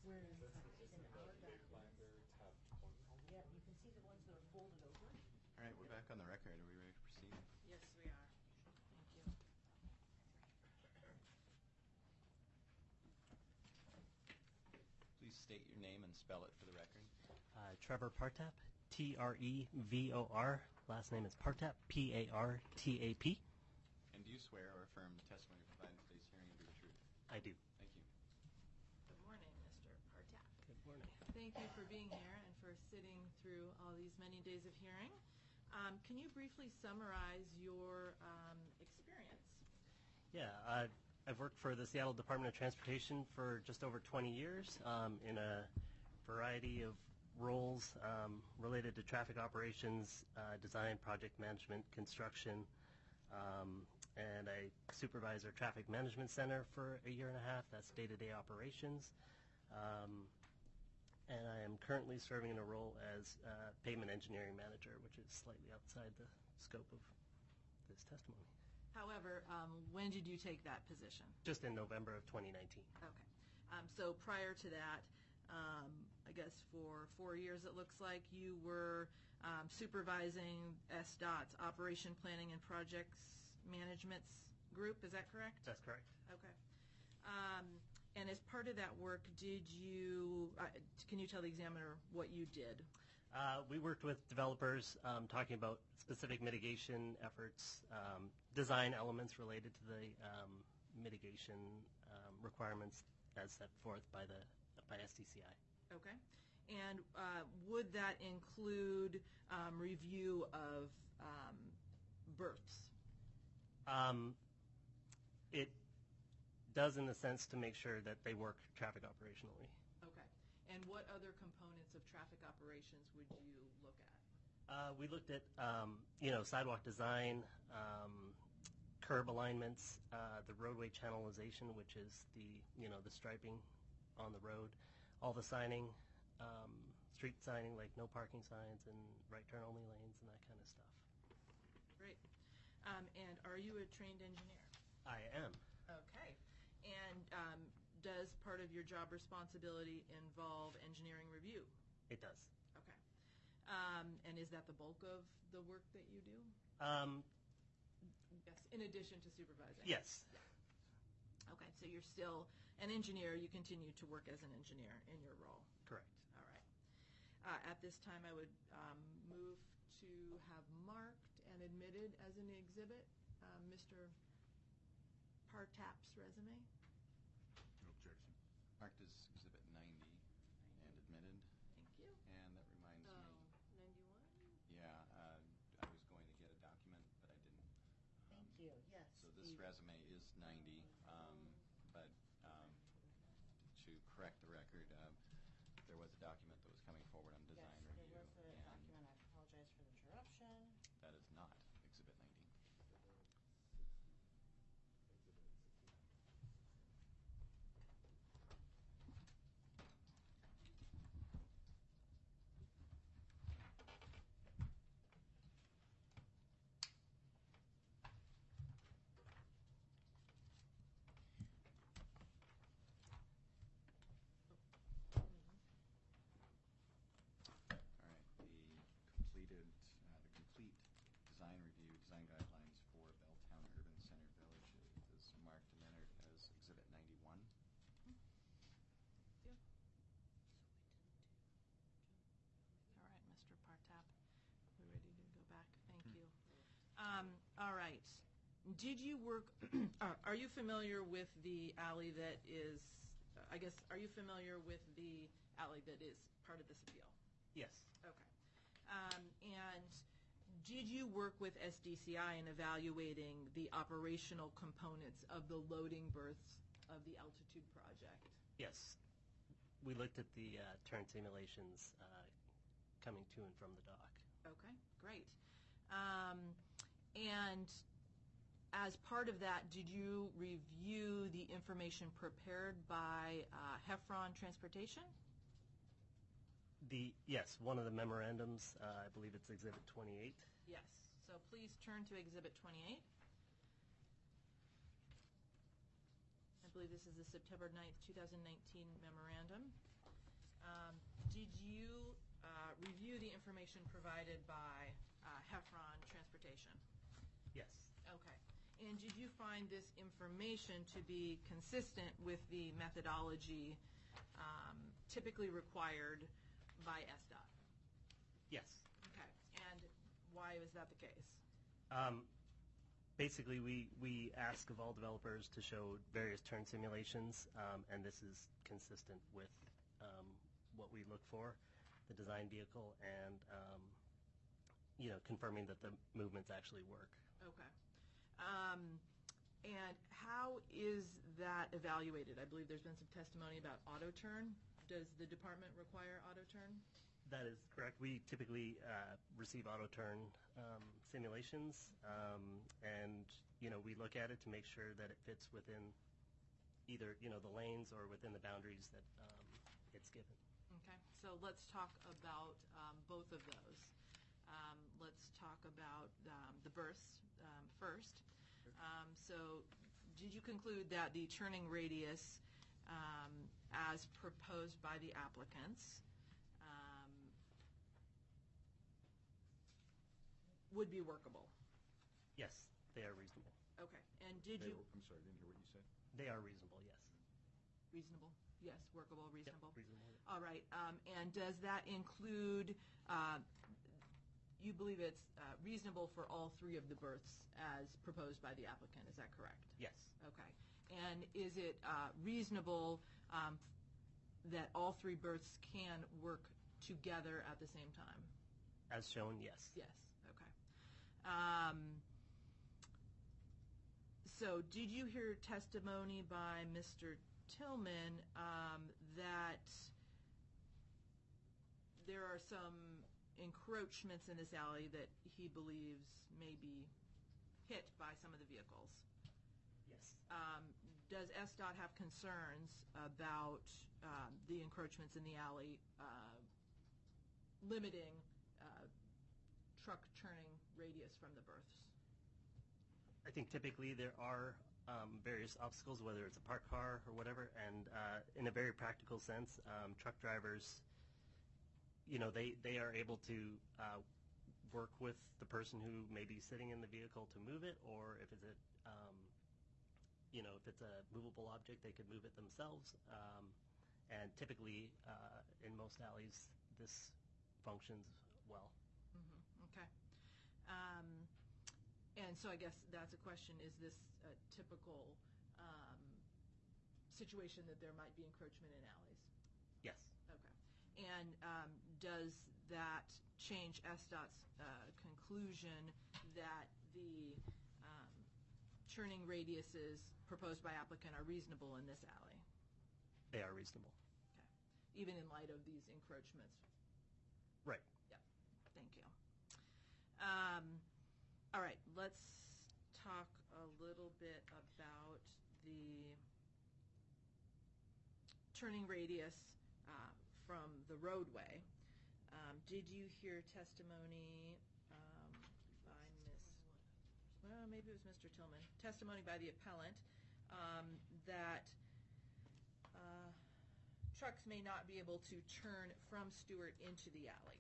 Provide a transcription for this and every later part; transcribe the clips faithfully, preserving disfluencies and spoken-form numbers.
Where is it? In our documents. Yeah, you can see the ones that are folded over. All right, we're back on the record. Are we ready to proceed? Yes, we are. Thank you. Please state your name and spell it for the record. Uh, Trevor Partap, T R E V O R. Last name is Partap, P A R T A P. And do you swear or affirm the testimony provided in today's hearing will be the truth? I do. Thank you. Good morning, Mister Partap. Good morning. Thank you for being here and for sitting through all these many days of hearing. Um, can you briefly summarize your um, experience? Yeah, uh, I've worked for the Seattle Department of Transportation for just over twenty years um, in a variety of roles um, related to traffic operations, uh, design, project management, construction, um, and I supervise our traffic management center for a year and a half. That's day-to-day operations. Um, and I am currently serving in a role as uh, pavement engineering manager, which is slightly outside the scope of this testimony. However, um, when did you take that position? Just in November of twenty nineteen. Okay. Um, so prior to that, um, I guess for four years it looks like, you were um, supervising S DOT's Operation Planning and Projects Management's group. Is that correct? That's correct. Okay. Um, and as part of that work, did you, uh, can you tell the examiner what you did? Uh, we worked with developers um, talking about specific mitigation efforts, um, design elements related to the um, mitigation um, requirements as set forth by the by S D C I. Okay. And uh, would that include um, review of um, berths? Um, it does in the sense to make sure that they work traffic operationally. Okay. And what other components of traffic operations would you look at? Uh, we looked at, um, you know, sidewalk design, um, curb alignments, uh, the roadway channelization, which is the, you know, the striping on the road, all the signing, um, street signing like no parking signs and right turn only lanes and that kind of stuff. Great. Um, and are you a trained engineer? I am. Okay. And um, does part of your job responsibility involve engineering review? It does. Okay. Um, and is that the bulk of the work that you do? Um, Yes, in addition to supervising? yes. Okay, so you're still an engineer. You continue to work as an engineer in your role? Correct. All right. Uh, at this time, I would um, move to have marked and admitted as an exhibit uh, Mister Partap's resume. No objection. Marked as Exhibit ninety and admitted. Thank you. And that reminds me. Oh, ninety-one? Yeah, uh, I was going to get a document, but I didn't. Um, Thank you, yes. So this Steve. resume is ninety, um, but um, to correct the record, uh, there was a document that was coming forward on design Yes, review. there was a and document. I apologize for the interruption. That is not Exhibit ninety. Completed, uh, the complete design review, design guidelines for Belltown Urban Center Village is marked and entered as Exhibit ninety-one. Yeah. All right, Mister Partap, we're ready to go back. Thank you. Um, all right. Did you work, uh, are you familiar with the alley that is, uh, I guess, are you familiar with the alley that is part of this appeal? Yes. Okay. Um, and did you work with S D C I in evaluating the operational components of the loading berths of the Altitude project? Yes. We looked at the uh, turn simulations uh, coming to and from the dock. Okay, great. Um, and as part of that, did you review the information prepared by uh, Heffron Transportation? The yes, one of the memorandums, uh, I believe it's Exhibit twenty-eight. Yes. So please turn to Exhibit twenty-eight. I believe this is the September ninth, two thousand nineteen memorandum. Um, Did you uh, review the information provided by uh, Heffron Transportation? Yes. Okay. And did you find this information to be consistent with the methodology um, typically required by S D O T? Yes. Okay. And why was that the case? Um, basically, we, we ask of all developers to show various turn simulations, um, and this is consistent with um, what we look for, the design vehicle, and um, you know, confirming that the movements actually work. Okay. Um, and how is that evaluated? I believe there's been some testimony about auto turn. Does the department require auto turn? That is correct. We typically uh, receive auto turn um, simulations, um, and you know, we look at it to make sure that it fits within either, you know, the lanes or within the boundaries that um, it's given. Okay, so let's talk about um, both of those. Um, let's talk about um, the berths um, first. Um, so did you conclude that the turning radius um, as proposed by the applicants um, would be workable? Yes, they are reasonable. Okay, and did They you, were- I'm sorry, I didn't hear what you said. They are reasonable, yes. reasonable? Yes, workable, Yep, reasonable? reasonable. All right, um, and does that include, uh, you believe it's uh, reasonable for all three of the berths as proposed by the applicant, is that correct? Yes. Okay. And is it uh, reasonable um, that all three berths can work together at the same time? As shown, yes. Yes, okay. Um, So did you hear testimony by Mister Tillman um, that there are some encroachments in this alley that he believes may be hit by some of the vehicles? Yes. Um, Does S D O T have concerns about um, the encroachments in the alley uh, limiting uh, truck turning radius from the berths? I think typically there are um, various obstacles, whether it's a parked car or whatever, and uh, in a very practical sense, um, truck drivers, you know, they, they are able to uh, work with the person who may be sitting in the vehicle to move it, or if it's a, um, you know, if it's a movable object, they could move it themselves. Um, and typically, uh, in most alleys, this functions well. Mhm, okay. Um, And so I guess that's a question, is this a typical um, situation that there might be encroachment in alleys? Yes. Okay. And um, does that change S D O T's uh, conclusion that the um, turning radiuses proposed by applicant are reasonable in this alley? They are reasonable. Okay. Even in light of these encroachments? Right. Yep. Thank you. Um, All right, let's talk a little bit about the turning radius uh, from the roadway. Um, Did you hear testimony um, by Miss, well, maybe it was Mister Tillman, testimony by the appellant um, that uh, trucks may not be able to turn from Stewart into the alley?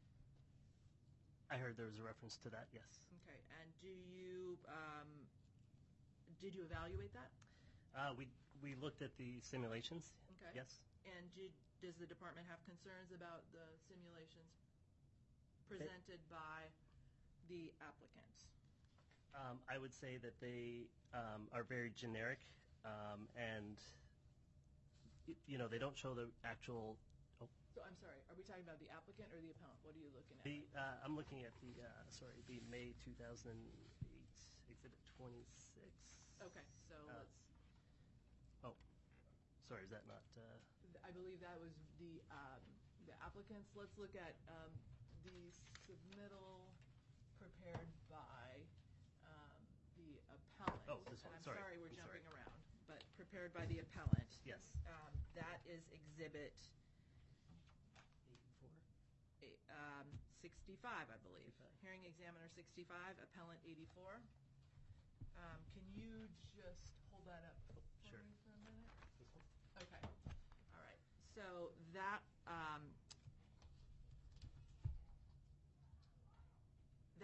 I heard there was a reference to that, yes. Okay, and do you, um, did you evaluate that? Uh, we, we looked at the simulations. Okay. Yes. And did, does the department have concerns about the simulations presented by the applicants? Um, I would say that they um, are very generic, um, and, y- you know, they don't show the actual, oh, So I'm sorry, are we talking about the applicant or the appellant? What are you looking at? the, uh, I'm looking at the, uh, sorry, the May two thousand eight Exhibit twenty-six. Okay, so Uh, let's, Oh, sorry, is that not, uh, I believe that was the, um, the applicants. Let's look at um, the submittal prepared by um, the appellant. Oh, this one, And I'm sorry, sorry, we're I'm sorry. jumping around, but prepared by the appellant. yes. Um, That is exhibit eighty-four? eight, um, sixty-five, I believe. sixty-five. Hearing examiner sixty-five, appellant eighty-four. Um, Can you just hold that up for Sure. me for a minute? This one? Okay, all right. So that, uh,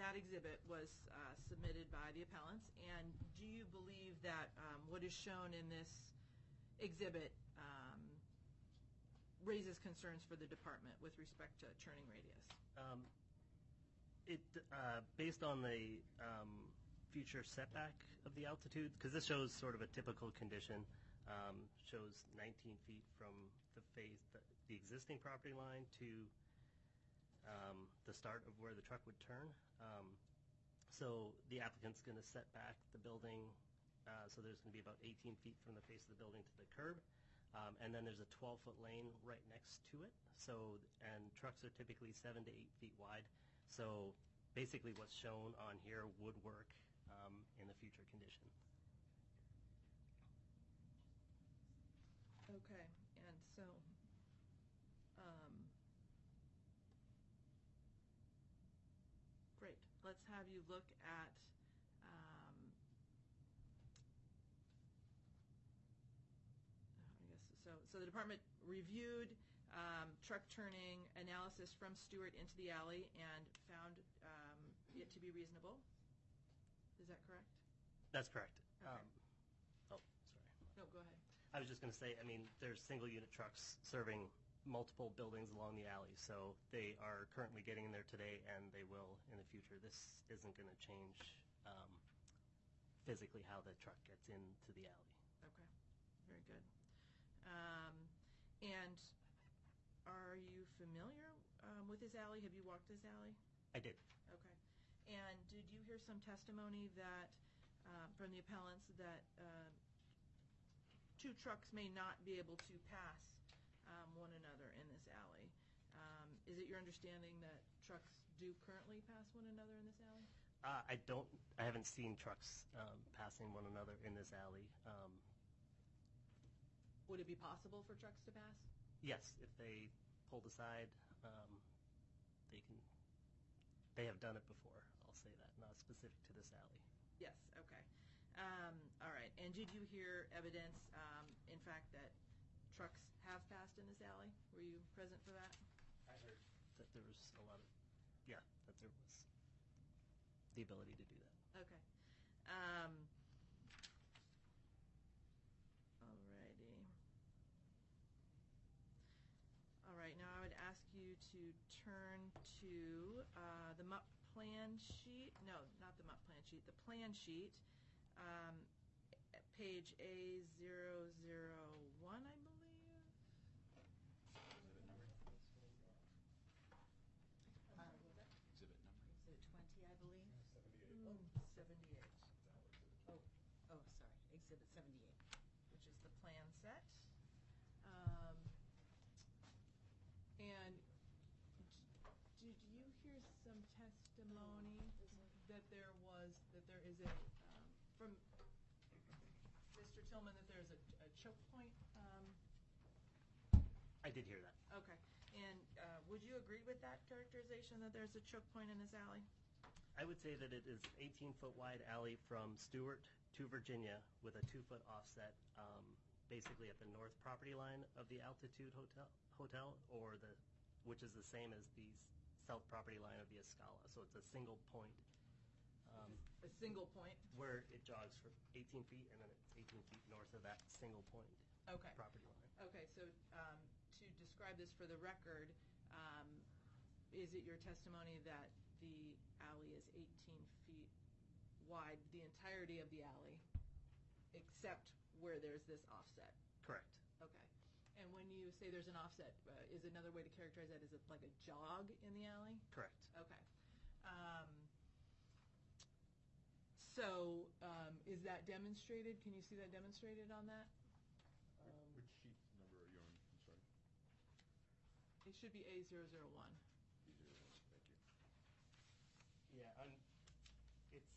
that exhibit was uh, submitted by the appellants, and do you believe that um, what is shown in this exhibit um, raises concerns for the department with respect to turning radius? Um, It, uh, based on the um, future setback of the altitude, because this shows sort of a typical condition, um, shows nineteen feet from the face, the, the existing property line to um, the start of where the truck would turn. Um, so the applicant's going to set back the building, uh, so there's going to be about eighteen feet from the face of the building to the curb. Um, and then there's a twelve-foot lane right next to it. So, and trucks are typically seven to eight feet wide. So basically what's shown on here would work um, in the future condition. Okay, and so, um, great. Let's have you look at, um, I guess, so, so the department reviewed um, truck turning analysis from Stewart into the alley and found um, it to be reasonable. Is that correct? That's correct. Okay. Um, oh, sorry. No, go ahead. I was just going to say, I mean, there's single unit trucks serving multiple buildings along the alley, so they are currently getting in there today, and they will in the future. This isn't going to change um, physically how the truck gets into the alley. Okay, very good. Um, and are you familiar um, with this alley? Have you walked this alley? I did. Okay. And did you hear some testimony that, uh, from the appellants, that uh, two trucks may not be able to pass um, one another in this alley? Um, is it your understanding that trucks do currently pass one another in this alley? Uh, I don't, I haven't seen trucks um, passing one another in this alley. Um, Would it be possible for trucks to pass? yes, if they pulled aside, um, they can, they have done it before, I'll say that, not specific to this alley. Yes, okay. Um, all right, and did you hear evidence, um, in fact, that trucks have passed in this alley? Were you present for that? I heard that there was a lot of, yeah, that there was the ability to do that. Okay. Um, alrighty. All right, now I would ask you to turn to uh, the M U P plan sheet. No, not the M U P plan sheet, the plan sheet. Um, at page A zero zero one, I believe. Exhibit number? Uh, what was that? Exhibit number? Exhibit twenty, I believe? Mm, seventy-eight. Oh, oh, sorry, exhibit seventy-eight. Which is the plan set. Um, and d- did you hear some testimony that there was, that there is a, um, from Mister Tillman, that there's a, a choke point? Um, I did hear that. okay. And uh, would you agree with that characterization, that there's a choke point in this alley? I would say that it is eighteen-foot wide alley from Stewart to Virginia with a two-foot offset, um, basically at the north property line of the Altitude Hotel, hotel, or the, which is the same as the south property line of the Escala. So it's a single point um, A single point? where it jogs for eighteen feet, and then it's eighteen feet north of that single point Okay. property line. Okay, so um, to describe this for the record, um, is it your testimony that the alley is eighteen feet wide, the entirety of the alley, except where there's this offset? Correct. Okay. And when you say there's an offset, uh, is another way to characterize that, is it like a jog in the alley? Correct. Okay. Um, so um, is that demonstrated? Can you see that demonstrated on that? Which sheet number are you on? I'm sorry. It should be A zero zero one. B zero one. Thank you. Yeah, I'm, it's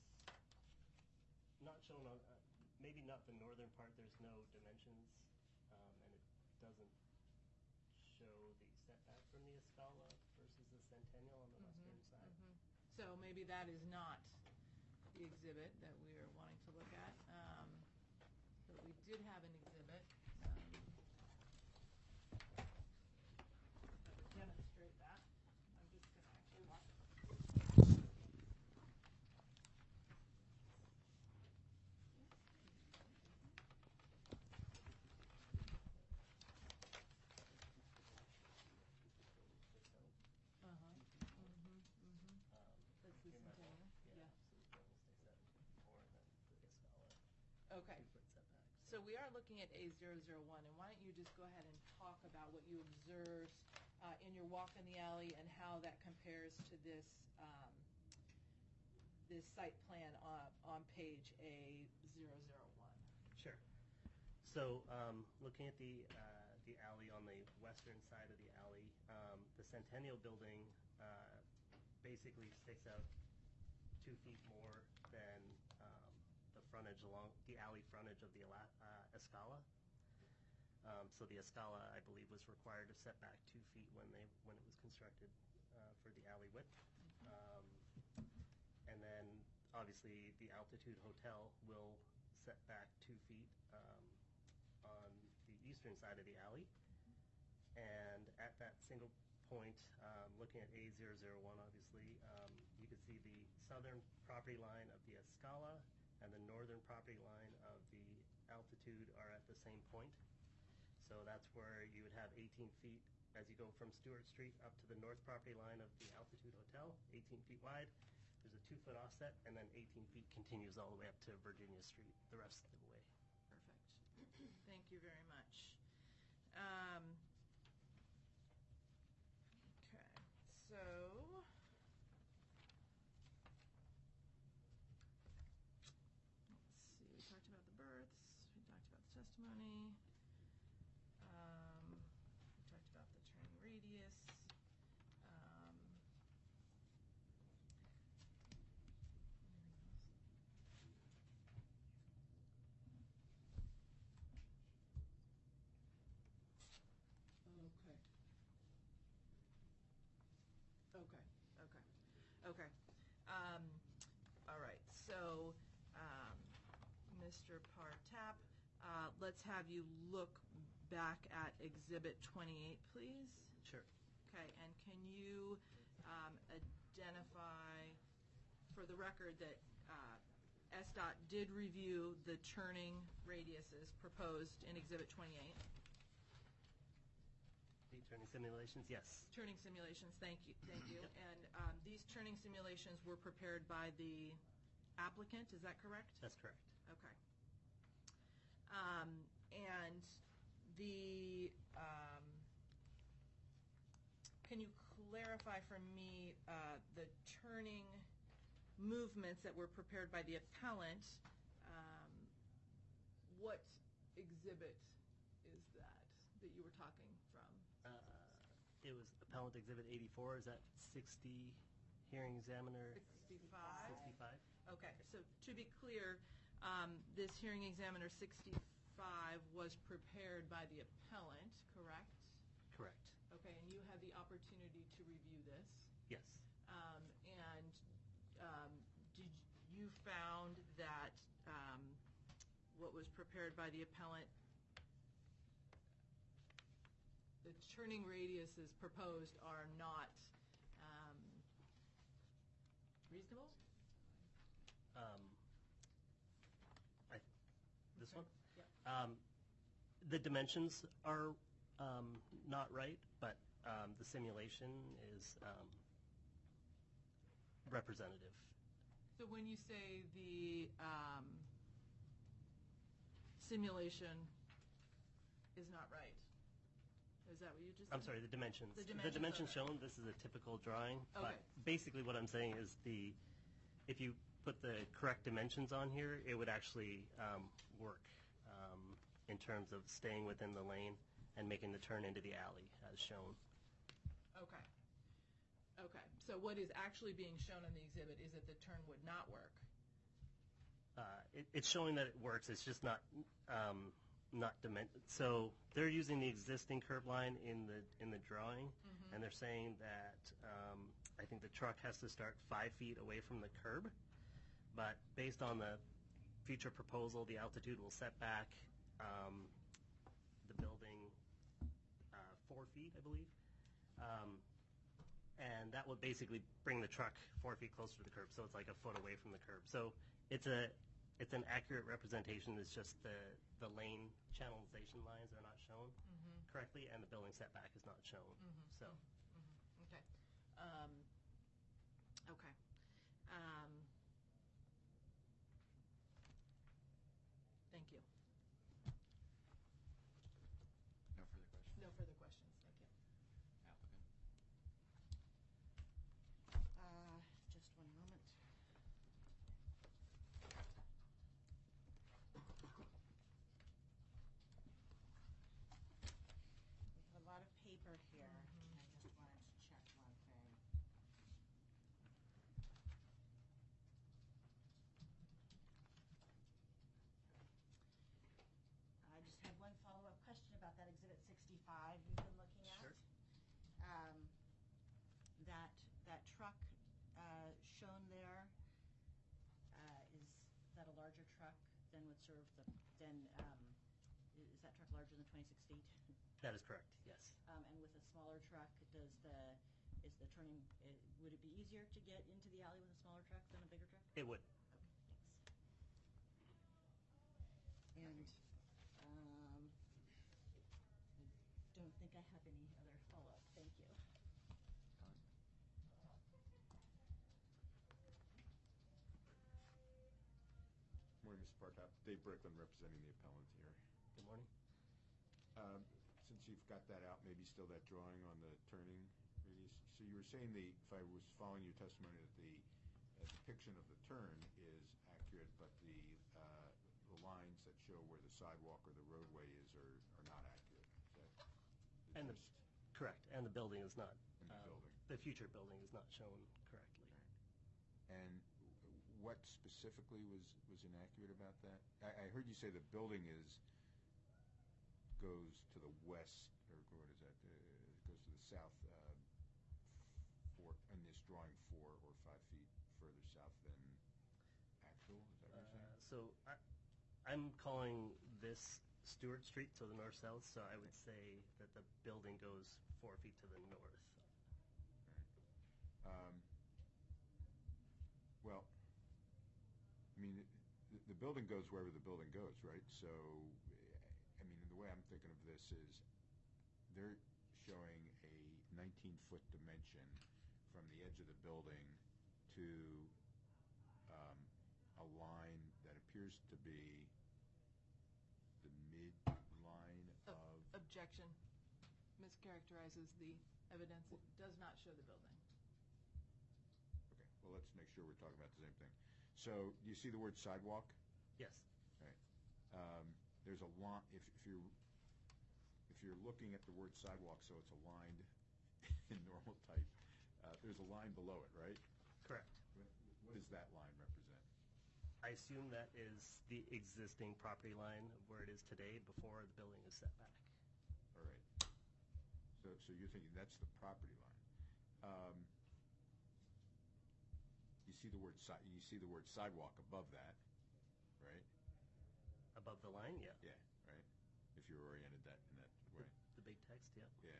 not shown on, uh, maybe not the northern part, there's no dimensions, um, and it doesn't show the setback from the Escala versus the Centennial on the western side. So maybe that is not the exhibit that we are wanting to look at. Um, but we did have an exhibit. Um, that would demonstrate that. I'm just going to actually walk. Okay. two-foot setback. So we are looking at A zero zero one, and why don't you just go ahead and talk about what you observed uh, in your walk in the alley and how that compares to this um, this site plan on, on page A zero zero one. Sure. So, um, looking at the uh, the alley on the western side of the alley, um, the Centennial Building uh, basically sticks out two feet more than um, the frontage along the alley frontage of the Ala- uh, Escala. Um, so the Escala, I believe, was required to set back two feet when they when it was constructed uh, for the alley width. Um, and then, obviously, the Altitude Hotel will set back two feet um, on the eastern side of the alley. And at that single point, um, looking at A zero zero one, obviously, um, you can see the southern property line of the Escala and the northern property line of the Altitude are at the same point. So that's where you would have eighteen feet as you go from Stewart Street up to the north property line of the Altitude Hotel, eighteen feet wide. There's a two-foot offset, and then eighteen feet continues all the way up to Virginia Street the rest of the way. Perfect. Thank you very much. Um, okay, so let's see. We talked about the births. We talked about the testimony. Um, we talked about the turning radius. Um, Okay. Okay, okay, okay. Um, all right, so, um, Mister Partap, uh, let's have you look back at Exhibit twenty-eight, please. Sure. Okay, and can you, um, identify, for the record, that, uh, S D O T did review the turning radiuses proposed in Exhibit twenty-eight? The turning simulations, yes. Turning simulations, thank you, thank you. And um, these turning simulations were prepared by the applicant, is that correct? That's correct. Okay. Um, And the, um, can you clarify for me uh, the turning movements that were prepared by the appellant? Um, What exhibit is that, that you were talking from? Uh, It was Appellant Exhibit eighty-four, is that sixty hearing examiner? sixty-five? sixty-five? Okay, so to be clear, um, this hearing examiner sixty-five was prepared by the appellant, correct? Correct. Okay, and you had the opportunity to review this. Yes. Um, and um, did you found that um, what was prepared by the appellant, the turning radiuses proposed are not um, reasonable? Um, I, this Okay. one? Yep. Um, the dimensions are um, not right, but um, the simulation is um, representative. So when you say the um, simulation is not right, is that what you just said? I'm sorry, the dimensions. The dimensions are- shown, this is a typical drawing. Okay. But basically what I'm saying is the, if you put the correct dimensions on here, it would actually um, work um, in terms of staying within the lane and making the turn into the alley as shown. Okay. Okay, so what is actually being shown in the exhibit is that the turn would not work. Uh, it, it's showing that it works, it's just not, um, not dimen, so they're using the existing curb line in the, in the drawing, and they're saying that, um, I think the truck has to start five feet away from the curb, but based on the future proposal, the altitude will set back, um, the building, uh, four feet, I believe. Um, and that would basically bring the truck four feet closer to the curb, so it's like a foot away from the curb. So it's a, it's an accurate representation, it's just the, the lane channelization lines are not shown correctly, and the building setback is not shown, so. Okay. Um, okay. Um, thank Thank you. No further questions? No further questions, thank you. Applicant? Uh, just one moment. We have a lot of paper here, and I just wanted to check one thing. I just had one follow-up question about that Exhibit sixty-five you've been looking at. Sure. Um, that, that truck uh, shown there, uh, is that a larger truck than would serve the, than, um, i- is that truck larger than twenty-six feet? That is correct, yes. Um, And with a smaller truck, does the, is the turning, uh, would it be easier to get into the alley with a smaller truck than a bigger truck? It would. Okay, thanks. And um, I don't think I have any other follow-up. Thank you. Fine. Morning, Mister Partap. Dave Bricklin representing the appellant here. Good morning. Um, Since you've got that out, maybe still that drawing on the turning radius. So you were saying the, if I was following your testimony, that the uh, depiction of the turn is accurate, but the, uh, the lines that show where the sidewalk or the roadway is are, are not accurate. Is that the And the, gist? correct, and the building is not. And the um, building. The future building is not shown correctly. And what specifically was, was inaccurate about that? I, I heard you say the building is, goes to the west, or what is that, uh, goes to the south, uh, four, in this drawing, four or five feet further south than actual, is that what you're Uh, saying? So I, I'm calling this Stewart Street, so the north-south, so I would say that the building goes four feet to the north. Um, Well, I mean, the, the building goes wherever the building goes, right? So, I mean, the way I'm thinking of this is they're showing a nineteen-foot dimension from the edge of the building to um, a line that appears to be the midline Ob- of... Objection. Mischaracterizes the evidence. It does not show the building. Okay, well, let's make sure we're talking about the same thing. So, do you see the word sidewalk? Yes. Right. Um, There's a line, if, if you're, if you're looking at the word sidewalk, so it's aligned in normal type, uh, there's a line below it, right? Correct. What what does that line represent? I assume that is the existing property line of where it is today before the building is set back. All right. So, so you're thinking that's the property line. Um, You see the word si, you see the word sidewalk above that, right? Above the line, yeah. Yeah, right? If you're oriented that, in that way. The big text, yeah. Yeah.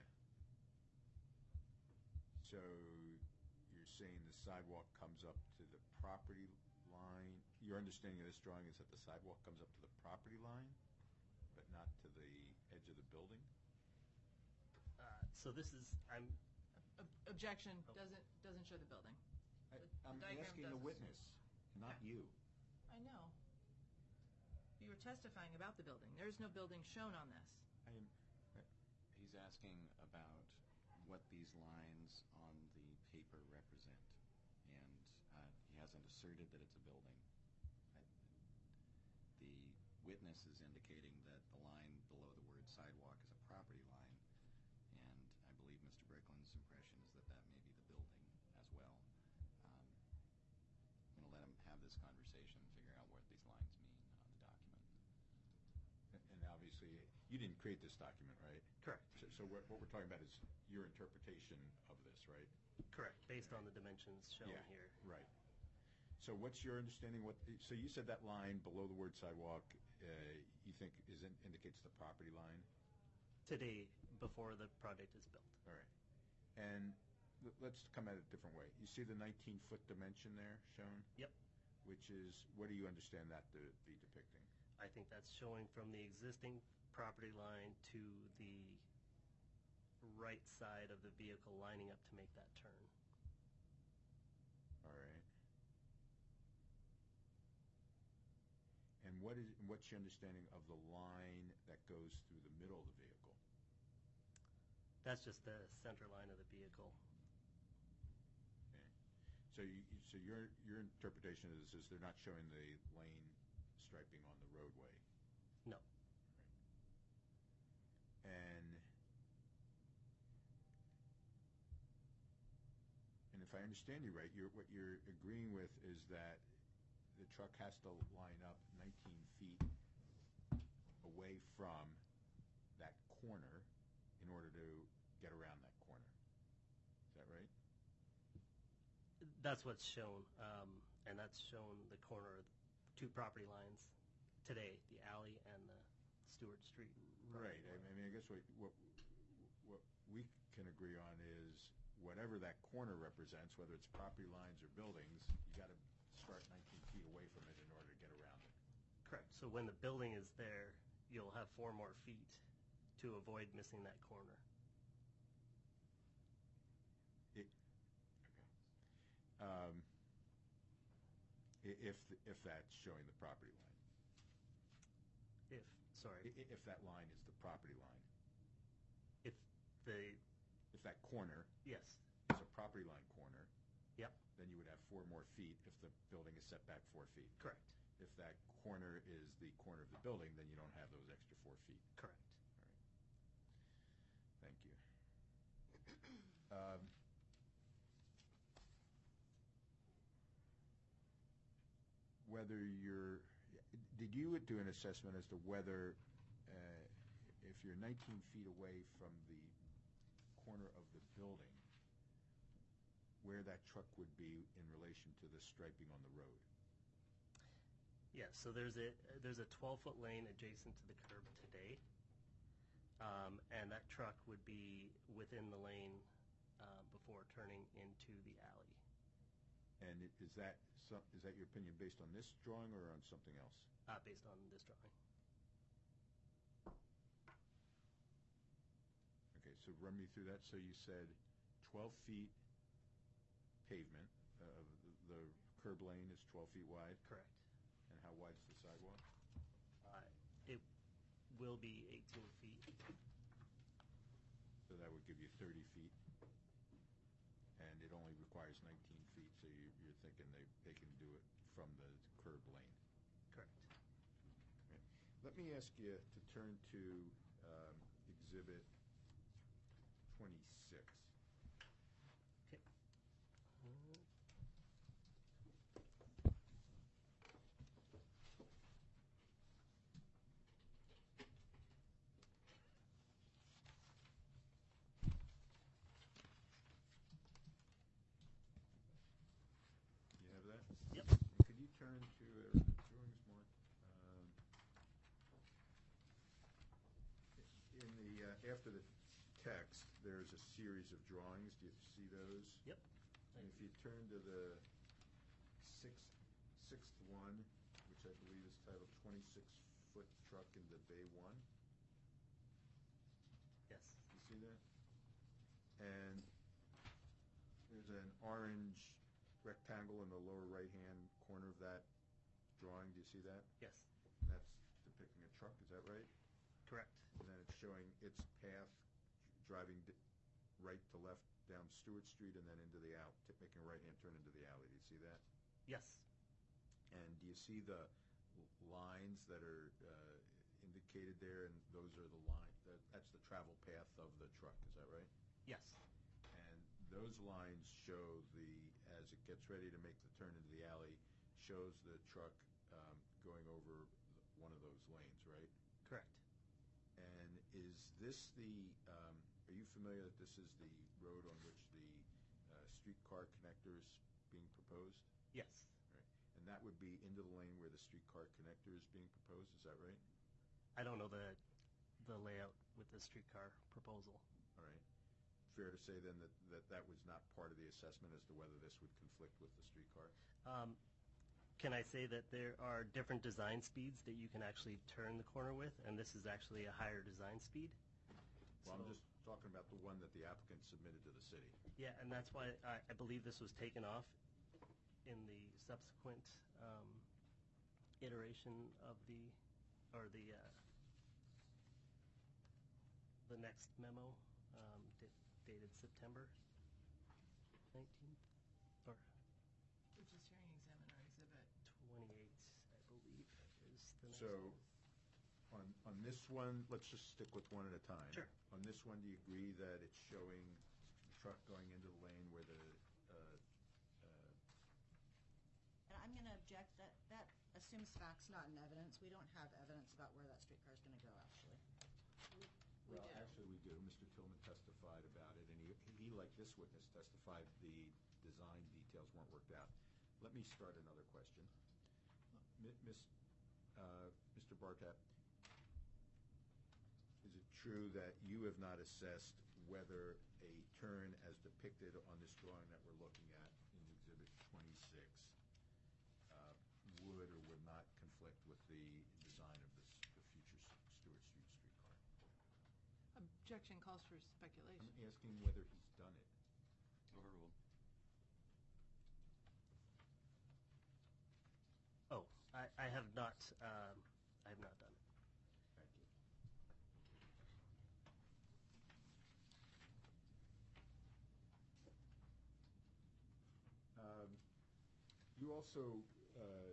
So you're saying the sidewalk comes up to the property line? Your understanding of this drawing is that the sidewalk comes up to the property line, but not to the edge of the building? Uh, So this is, I'm, Ob- Objection. Oh. Doesn't, doesn't show the building. I- The I'm diagram asking the doesn't. witness, not Yeah. you. I know. You were testifying about the building. There is no building shown on this. I am, He's asking about what these lines on the paper represent, and uh, he hasn't asserted that it's a building. I- The witness is indicating that the line below the word sidewalk is a property line, and I believe Mister Bricklin's impression is that that may be the building as well. Um, I'm going to let him have this conversation and figure out what these lines mean on the document. and obviously, you didn't create this document, right? correct, So, so what, what we're talking about is your interpretation of this, right? correct, based on the dimensions shown Yeah, here. right. So what's your understanding, what, so you said that line below the word sidewalk, uh, you think is, in- indicates the property line? Today, before the project is built. All right. And l- let's come at it a different way. You see the nineteen-foot dimension there shown? Yep. Which is, what do you understand that to be depicting? I think that's showing from the existing property line to the right side of the vehicle lining up to make that turn. All right. And what is, what's your understanding of the line that goes through the middle of the vehicle? That's just the center line of the vehicle. Okay. So you, you- so your, your interpretation of this is they're not showing the lane striping on the roadway? No. And, and if I understand you right, you're, what you're agreeing with is that the truck has to line up nineteen feet away from that corner in order to get around that corner. Is that right? That's what's shown, um, and that's shown the corner of two property lines today, the alley and the Stewart Street. Right. property I line. mean, I guess what, what, what we can agree on is whatever that corner represents, whether it's property lines or buildings, you got to start nineteen feet away from it in order to get around it. Correct. So when the building is there, you'll have four more feet to avoid missing that corner. It, um, i- if, if that's showing the property line. If, sorry, I- i- If that line is the property line. if the, If that corner yes, is a property line corner, yep, then you would have four more feet if the building is set back four feet. correct, If that corner is the corner of the building, then you don't have those extra four feet. correct. Thank you. Um, Whether you're, did you do an assessment as to whether, uh, if you're nineteen feet away from the corner of the building, where that truck would be in relation to the striping on the road? Yes, so there's a, there's a twelve-foot lane adjacent to the curb today, um, and that truck would be within the lane uh, before turning into the alley. And i- is that, some- is that your opinion based on this drawing or on something else? Uh, based on this drawing. Okay, so run me through that. So you said twelve feet pavement, uh, the- the curb lane is twelve feet wide, Correct. and how wide's the sidewalk? Uh, It will be eighteen feet. So that would give you thirty feet. And it only requires nineteen feet, so you- you're thinking they, they can do it from the curb lane. Correct. Okay. Let me ask you to turn to um, Exhibit twenty-six. Okay. Uh, You have that? Yep. Could you turn to, uh, the drawings, Mark? Um, In the, uh, after the text, there's a series of drawings. Do you see those? Yep. And if you turn to the sixth, sixth one, which I believe is titled twenty-six foot truck into Bay One, Yes. you see that? And there's an orange rectangle in the lower right-hand corner of that drawing. Do you see that? Yes. And that's depicting a truck, is that right? Correct. And then it's showing its path driving di- right to left down Stewart Street and then into the out, t- making a right-hand turn into the alley. Do you see that? Yes. And do you see the l- lines that are uh, indicated there? And those are the line, that- that's the travel path of the truck, is that right? Yes. And those lines show the, as it gets ready to make the turn into the alley, shows the truck um, going over one of those lanes, right? Correct. And is this the, um, are you familiar that this is the road on which the uh, streetcar connector is being proposed? Yes. Right. And that would be into the lane where the streetcar connector is being proposed, is that right? I don't know the, the layout with the streetcar proposal. All right. Fair to say then that, that that was not part of the assessment as to whether this would conflict with the streetcar? Um, Can I say that there are different design speeds that you can actually turn the corner with, and this is actually a higher design speed? Well, I'm So- just talking about the one that the applicant submitted to the city. Yeah, and that's why I, I believe this was taken off in the subsequent um, iteration of the, or the, uh, the next memo, um, da- dated September nineteenth, or Which is hearing examiner exhibit. twenty-eight, I believe, is the next So, one. on, on this one, let's just stick with one at a time. Sure. On this one, do you agree that it's showing the truck going into the lane where the, uh, uh, And I'm going to object that, that assumes facts, not in evidence. We don't have evidence about where that streetcar is going to go, actually. We well, do. actually, we do. Mister Tillman testified about it, and he, he, like this witness, testified the design details weren't worked out. Let me start another question. Mi- Miss, uh, Mister Bartap, is it true that you have not assessed whether a turn as depicted on this drawing that we're looking at in Exhibit twenty-six uh, would or would not conflict with the design of this, the future S- Stewart Street streetcar? Objection calls for speculation. I'm asking whether he's done it. Overruled. Oh, I, I have not, um, I have not done it. Thank you. Um, You also, uh,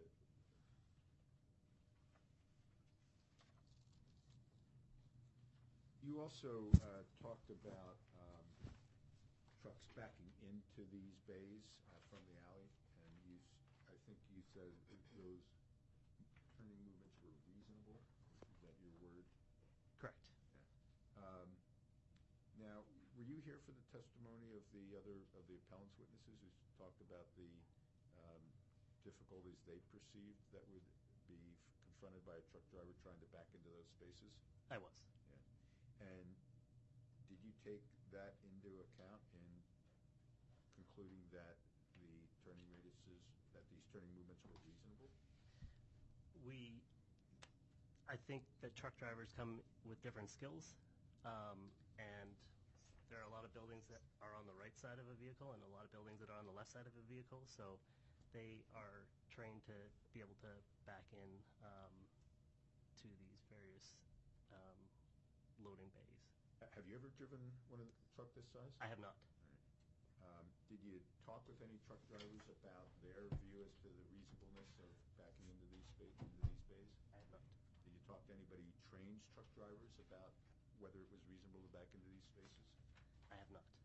you also uh, talked about um, trucks backing into these bays uh, from the alley, and you, s- I think you said those turning movements were reasonable. Is that your word? Correct. Um, Now, were you here for the testimony of the other, of the appellant's witnesses who s- talked about the um, difficulties they perceived that would be f- confronted by a truck driver trying to back into those spaces? I was. Yeah. And did you take that into account in concluding that the turning radiuses, that these turning movements were reasonable? We, I think that truck drivers come with different skills, um, and there are a lot of buildings that are on the right side of a vehicle and a lot of buildings that are on the left side of a vehicle, so they are trained to be able to back in um, to these various um, loading bays. Ha- Have you ever driven one of the truck this size? I have not. Um, Did you talk with any truck drivers about their view as to the reasonableness of backing into these spa- into these bays? I have not. Did you talk to anybody who trains truck drivers about whether it was reasonable to back into these spaces? I have not.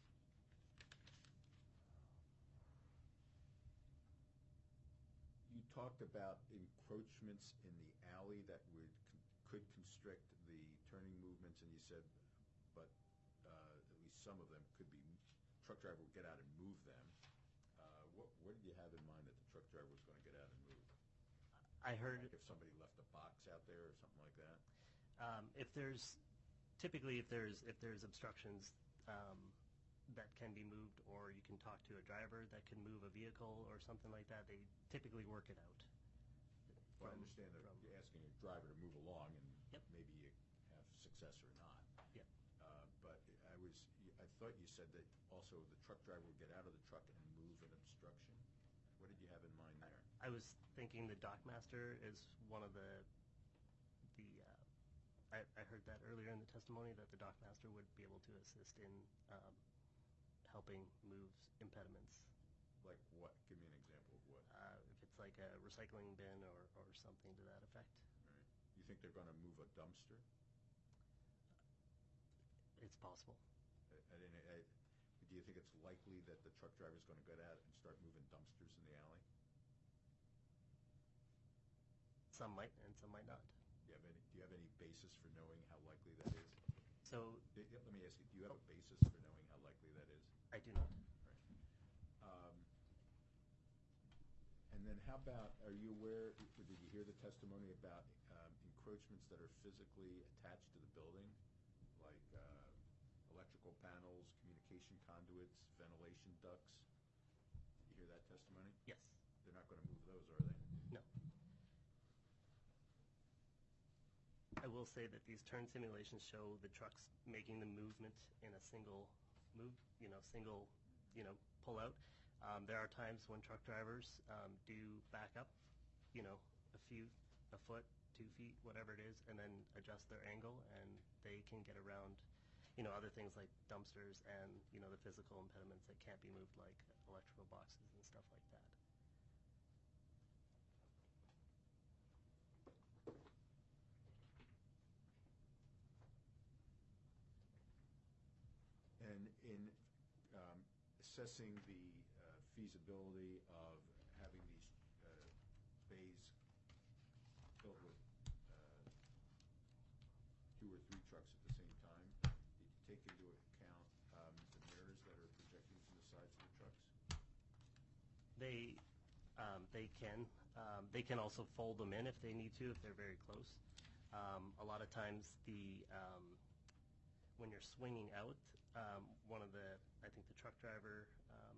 You talked about encroachments in the alley that would, con- could constrict the turning movements, and you said, but uh, at least some of them could be, truck driver would get out and move them. Uh, What, what did you have in mind that the truck driver was going to get out and move? I heard Like if somebody left a box out there or something like that? um, if there's, typically if there's, if there's obstructions um, that can be moved, or you can talk to a driver that can move a vehicle or something like that, they typically work it out. Well, I from- understand that from- you're asking a driver to move along, and Yep. maybe you have success or not. Yep. Uh, But I was, I thought you said that also the truck driver would get out of the truck and move an obstruction. What did you have in mind there? I was thinking the dockmaster is one of the, the, uh, I, I heard that earlier in the testimony, that the dockmaster would be able to assist in um, helping move impediments. Like what? Give me an example of what. Uh, if it's like a recycling bin or, or something to that effect. All right. You think they're going to move a dumpster? It's possible. I- I didn't, I, do you think it's likely that the truck driver's going to get out and start moving dumpsters in the alley? Some might and some might not. Do you have any, do you have any basis for knowing how likely that is? So Y- y- Let me ask you, do you have a basis for knowing how likely that is? I do not. Um, And then how about, are you aware, or did you hear the testimony about um, encroachments that are physically attached to the building? Like uh, electrical panels, communication conduits, ventilation ducts? You hear that testimony? Yes. They're not going to move those, are they? No. I will say that these turn simulations show the trucks making the movement in a single move, you know, single, you know, pull out. Um, there are times when truck drivers um, do back up, you know, a few, a foot, two feet, whatever it is, and then adjust their angle, and they can get around, you know, other things like dumpsters and, you know, the physical impediments that can't be moved, like electrical boxes and stuff like that. And in um, assessing the uh, feasibility of having these uh, bays filled with uh, two or three trucks at the same time, did you take into account um, the mirrors that are projecting from the sides of the trucks? They, um, they can. Um, they can also fold them in if they need to, if they're very close. Um, a lot of times, the um, when you're swinging out, um, one of the, I think the truck driver um,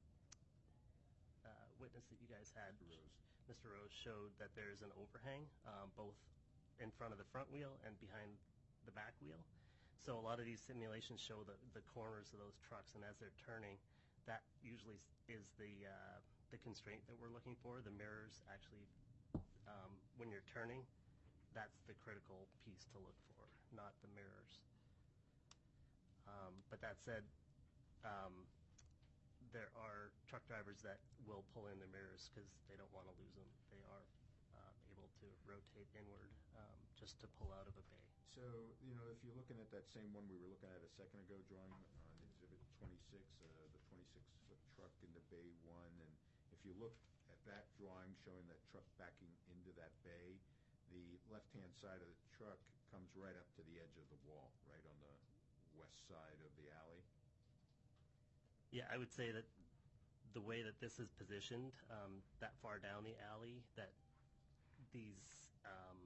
uh, witness that you guys had, Mister Rose. Mister Rose, showed that there's an overhang um, both in front of the front wheel and behind the back wheel. So a lot of these simulations show the, the corners of those trucks, and as they're turning, that usually is the uh, the constraint that we're looking for. The mirrors actually, um, when you're turning, that's the critical piece to look for, not the mirrors. Um, but that said, um, there are truck drivers that will pull in the mirrors because they don't want to lose them. They are uh, able to rotate inward um, just to pull out of a bay. So, you know, if you're looking at that same one we were looking at a second ago, drawing on Exhibit twenty-six, uh, the twenty-six foot truck into Bay one, and if you look at that drawing showing that truck backing into that bay, the left-hand side of the truck comes right up to the edge of the wall, right on the west side of the alley. Yeah, I would say that the way that this is positioned, um, that far down the alley, that these um,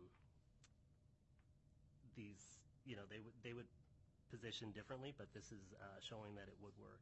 these you know they would they would position differently, but this is uh, showing that it would work.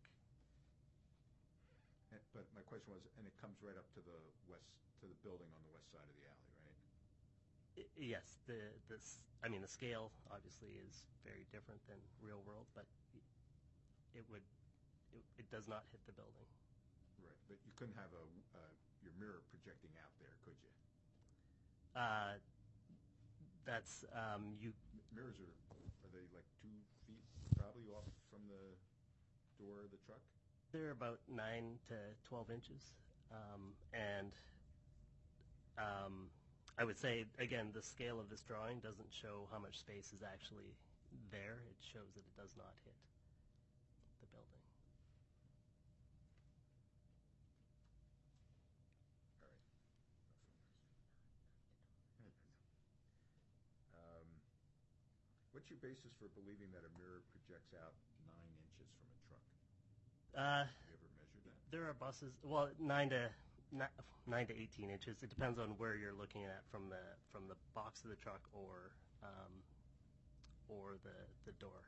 And, but my question was, and it comes right up to the west, to the building on the west side of the alley, right? I- yes, the this I mean the scale obviously is very different than real world, but it would it, it does not hit the building. Right, but you couldn't have a uh, your mirror projecting out there, could you? Uh, that's um, you. M- mirrors are are they like two feet probably off from the door of the truck? They're about nine to twelve inches, um, and um, I would say again the scale of this drawing doesn't show how much space is actually there. It shows that it does not hit the building. All right. Um, what's your basis for believing that a mirror projects out nine inches from a truck? Uh, Have you ever measured that? there are buses. Well, nine to ni- nine to eighteen inches. It depends on where you're looking at from the from the box of the truck or um, or the the door.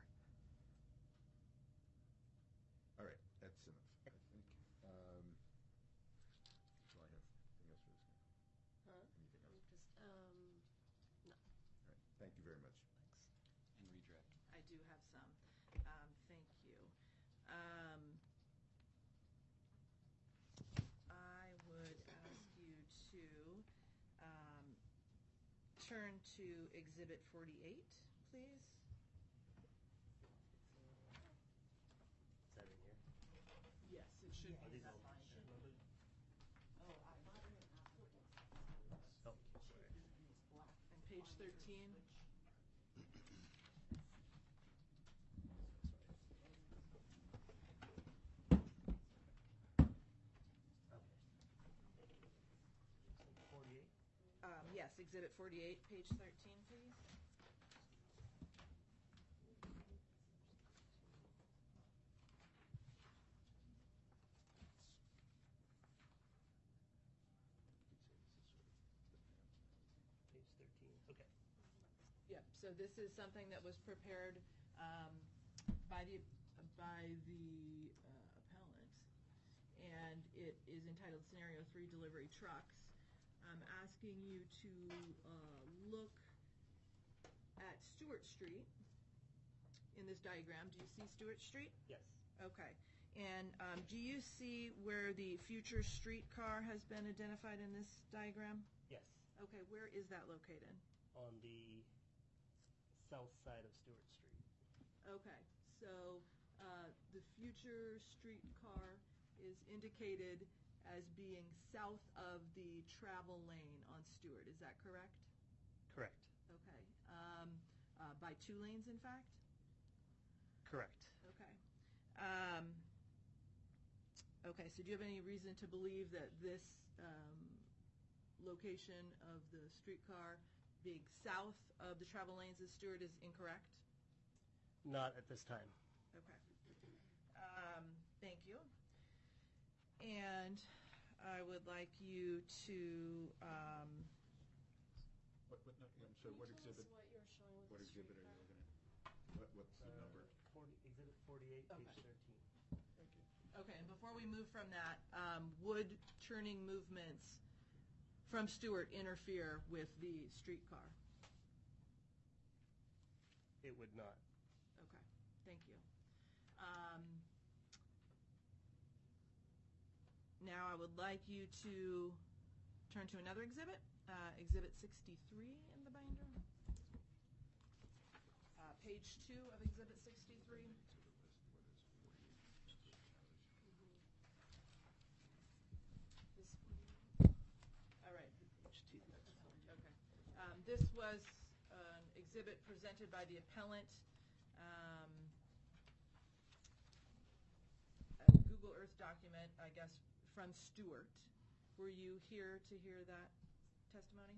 All right, that's enough, I think. Um, so I have anything else for this guy? Huh? Anything else? Just, um, no. All right, thank you very much. Thanks. And redirect. I do have some. Um, thank you. Um, I would ask you to um, turn to Exhibit forty-eight, please. Is that in here? Yes, it should Are be. these all Oh, I thought it was Oh, sorry. black. And page thirteen. forty-eight. Um, yes, Exhibit forty-eight, page thirteen, please. Page thirteen. Okay. Yep, so this is something that was prepared um, by the, by the uh, appellant, and it is entitled Scenario Three Delivery Trucks. I'm asking you to uh, look at Stewart Street in this diagram. Do you see Stewart Street? Yes. Okay. And um, do you see where the future streetcar has been identified in this diagram? Yes. Okay, where is that located? On the south side of Stewart Street. Okay, so uh, the future streetcar is indicated as being south of the travel lane on Stewart, is that correct? Correct. Okay, um, uh, by two lanes, in fact? Correct. Okay. Um, okay, so do you have any reason to believe that this um, location of the streetcar being south of the travel lanes of Stewart is incorrect? Not at this time. Okay. Um, thank you. And I would like you to, um, What, what, no, I'm sorry, what exhibit, Can you tell us what you're showing with what the exhibit are you streetcar? looking at? What, what's the Uh, number? forty, exhibit forty-eight, page Okay. thirteen. Thank you. okay, and before we move from that, um, would turning movements from Stewart interfere with the streetcar? It would not. Okay, thank you. Um, now I would like you to turn to another exhibit, uh, Exhibit sixty-three in the binder. Uh, page two of Exhibit sixty-three. This one. All right. Page two. Okay. Um, this was an exhibit presented by the appellant. Um, a Google Earth document, I guess, from Stewart. Were you here to hear that testimony?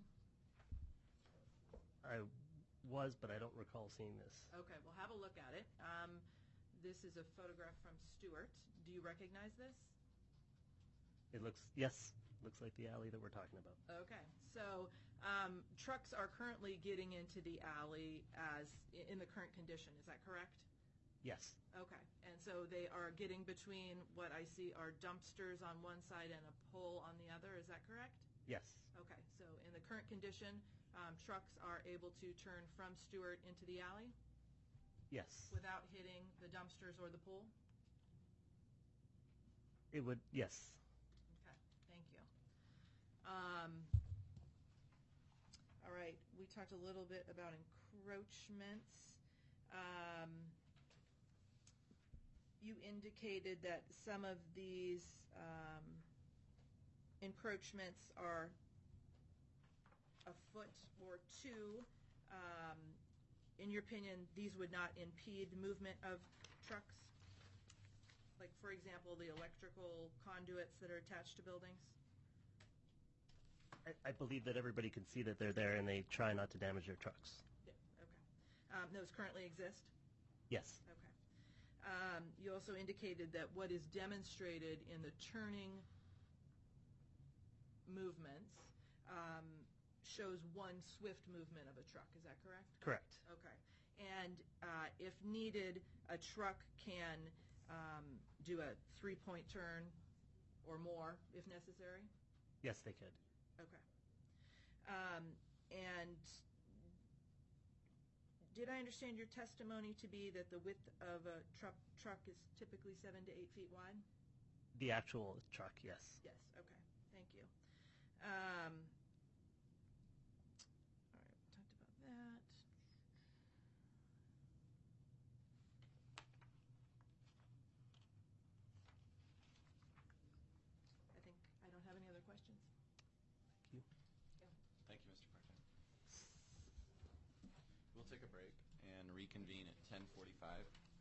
I was, but I don't recall seeing this. Okay, well, have a look at it. Um, this is a photograph from Stewart. Do you recognize this? It looks, yes, looks like the alley that we're talking about. Okay, so um, trucks are currently getting into the alley as in the current condition. Is that correct? Yes. Okay, and so they are getting between what I see are dumpsters on one side and a pole on the other. Is that correct? Yes. Okay, so in the current condition, um, trucks are able to turn from Stewart into the alley Yes. without hitting the dumpsters or the pool? It would, yes. Okay, thank you. Um, all right, we talked a little bit about encroachments. Um, you indicated that some of these um, encroachments are a foot or two. Um, in your opinion, these would not impede movement of trucks? Like, for example, the electrical conduits that are attached to buildings? I, I believe that everybody can see that they're there and they try not to damage their trucks. Yeah, okay. Um, those currently exist? Yes. Okay. Um, you also indicated that what is demonstrated in the turning movements um, shows one swift movement of a truck. Is that correct? Correct. Okay. And uh, if needed, a truck can um, do a three-point turn or more if necessary? Yes, they could. Okay. Um, and did I understand your testimony to be that the width of a truck truck is typically seven to eight feet wide? The actual truck, yes. Yes. Okay. Thank you. Um, all right. We talked about that. I think I don't have any other questions. Thank you. Thank you, Mister Parton. We'll take a break and reconvene at ten forty-five.